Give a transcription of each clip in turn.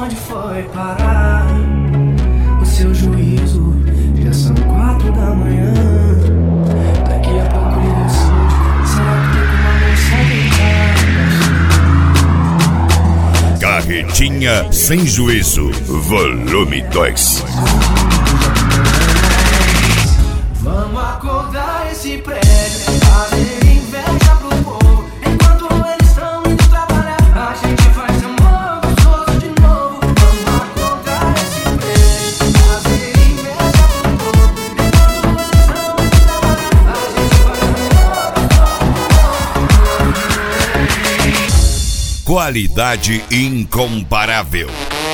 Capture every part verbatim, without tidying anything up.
onde foi parar o seu juízo. Já são quatro da manhã. Daqui a pouco lhe deu cinco. Será que tem uma mensagem? Carretinha Sem Juízo, volume dois. Vamos acordar esse prédio, fazer inveja pro povo. Enquanto eles estão indo trabalhar, a gente faz amor gostoso de novo. Vamos acordar esse prédio, fazer inveja pro povo. Enquanto eles estão indo trabalhar, a gente faz amor gostoso. Qualidade incomparável.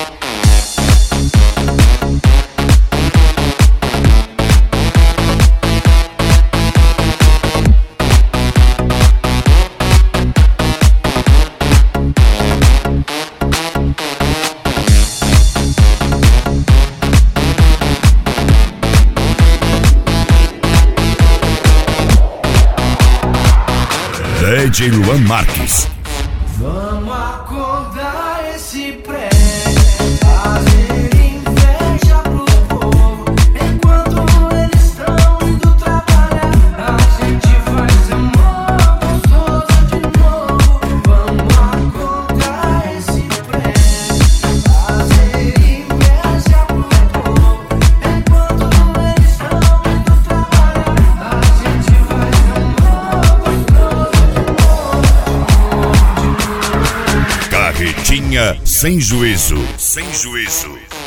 D J Luan Marques. Vamos acordar esse prédio, fazer inveja pro povo. Enquanto eles estão indo trabalhar, a gente faz amor gostoso de novo. Vamos acordar esse prédio, fazer inveja pro povo. Enquanto eles estão indo trabalhar, a gente faz amor gostoso de novo. Carretinha Sem Juízo. Sem Juízo.